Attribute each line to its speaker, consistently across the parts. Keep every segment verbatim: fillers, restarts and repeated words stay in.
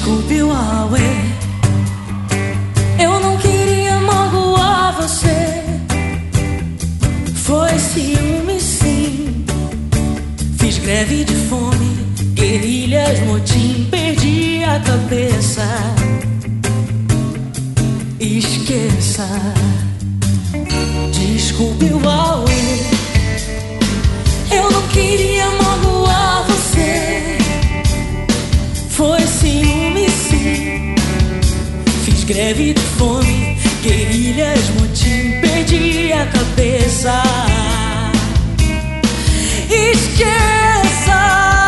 Speaker 1: Desculpe o auê, eu não queria magoar você. Foi ciúme sim. Fiz greve de fome, guerrilhas, motim, perdi a cabeça. Esqueça. Desculpe o auê, eu não queria magoar você. Foi ciúme sim. Fiz greve de fome, guerrilhas, motim, perdi a cabeça. Esqueça.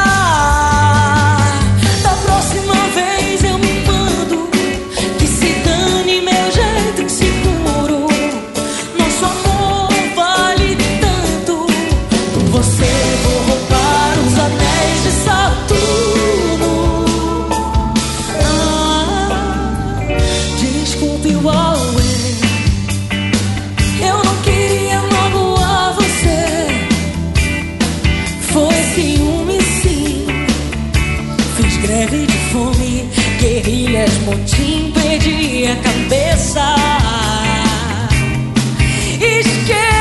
Speaker 1: Da próxima vez eu me mando, que se dane meu jeito inseguro. Nosso amor vale tanto, por você vou roubar os anéis de Saturno. Ah, desculpe o auê, eu não queria magoar você. Foi ciúme sim. Fiz greve de fome, guerrilhas, motim, perdi a cabeça. Esquece.